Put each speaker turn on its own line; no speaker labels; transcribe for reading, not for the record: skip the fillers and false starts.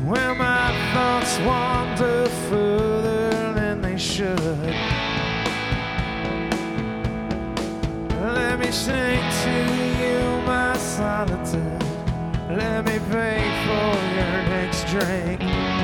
Well, my thoughts wander further than they should. Let me sing to you my solitude. Let me pay for your next drink.